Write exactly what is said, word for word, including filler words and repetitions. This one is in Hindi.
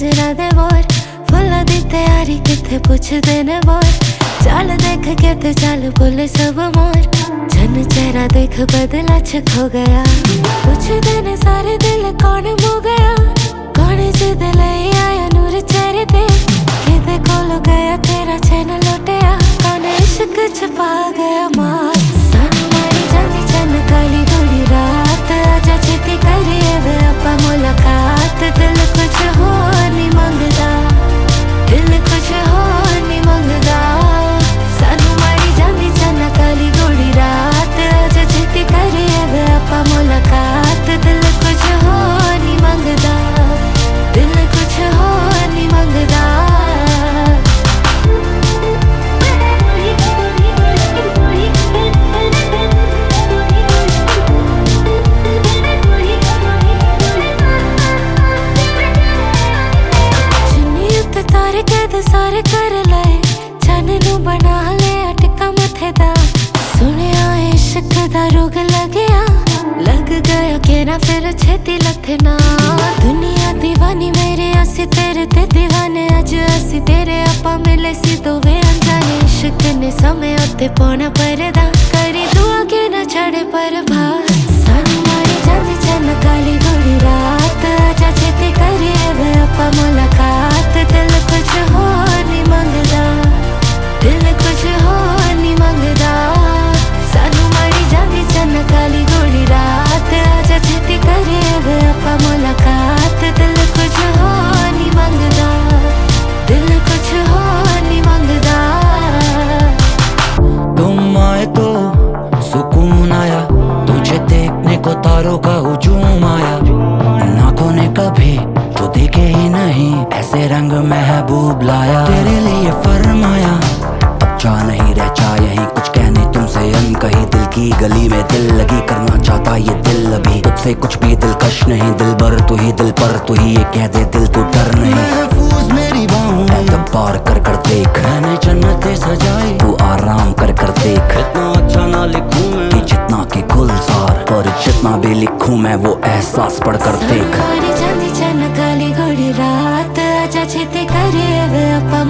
झांझरा दे बोर फुल्ला दी तैयारी किथे पुछदे ने बोर चल देख के ते चल बोले सब मोर जन चेहरा देख बदला छ खो गया पुछदे ने सारे दिल कौन मो गया कौन जिद ले आया नूर चेहरे ते किदे कोल गया तेरा चैन लुटिया कौन इश्क छुपा गया मार सानू मारी जांदी चन काली गोरी रात आजा छेती करिए वे आपां मुलाकात दिल कुछ होर नहीं मंगदा दिल कुछ होर नहीं मंगदा सानू मारी जांदी चन काली गोरी रात आजा छेती करिए वे आपां मुलाकात दिल कुछ होर नहीं मंगदा दिल कुछ होर नहीं मंगदा तारे कैद सारे कर लाए चन नू बना लिया टिक्का मथे दा सुनिया इश्क दा रोग लगिया लग गया केरा फिर छेती लथे ना दुनिया दीवानी मेरे असी तेरे ते दीवाने अज असी तेरे आपा मिले सी दोवे अनजाने इश्क ने समय उत्ते पौना परदा करी दुआ के ना छड़े पर भार सानू मारी जांदी चन काली गोरी रात आजा छेती करिए वे आपा मुलाकात दिल कुछ होर नहीं मंगदा दिल कुछ होर नहीं मंगदा सानू मारी जांदी चन काली गोरी रात आजा छेती करिए वे आपां मुलाकात दिल कुछ होर नहीं मंगदा दिल कुछ होर नहीं मंगदा तुम आए तो सुकून आया तुझे देखने को तारों का हुजूम आया नाखों ने कभी तो देखे ही नहीं ऐसे रंग महबूब लाया तेरे लिए फरमाया अब जा नहीं रह जा यहीं कुछ कहने तुमसे अनकही दिल की गली में दिल लगी करना चाहता ये दिल अभी तुझसे कुछ भी दिलकश नहीं दिल बर तू ही दिल पर तू ही ये कह दे दिल तू डर नहीं महफूज मेरी बाहों में एतबार कर कर देख मैंने जन्नतें सजाई तू आराम कर कर देख इतना अच्छा ना लिखूं मैं कि जितना के गुलजार पर जितना भी लिखूं मैं वो एहसास पढ़ कर देख काली गोरी रात आजा छेती करिए वे आपां